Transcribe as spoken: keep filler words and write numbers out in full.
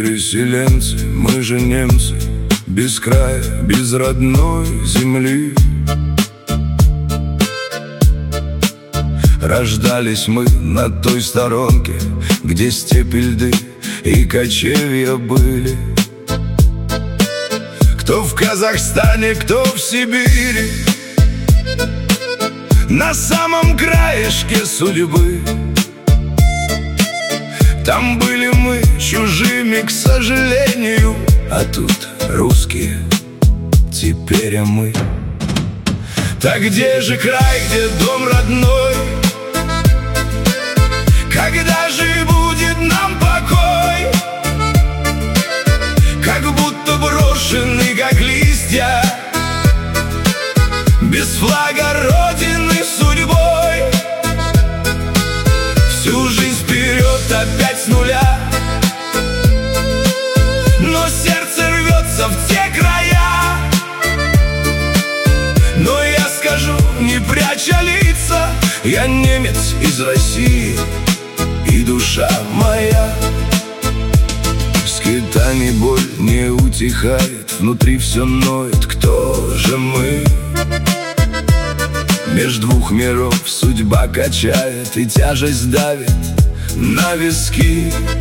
переселенцы, мы же немцы, без края, без родной земли. Рождались мы на той сторонке, где степи, льды и кочевья были. Кто в Казахстане, кто в Сибири, на самом краешке судьбы. Там были мы чужими, к сожалению, а тут русские, теперь а мы. Так где же край, где дом родной? Когда же будет нам покой? Как будто брошены, как листья, без флага родины судьбой. Всю жизнь вперед, опять с нуля, но сердце рвется в те края. Но я скажу, не пряча лица, я немец из России, и душа моя. Скитаний боль не утихает, внутри все ноет, кто же мы? Меж двух миров судьба качает, и тяжесть давит на виски.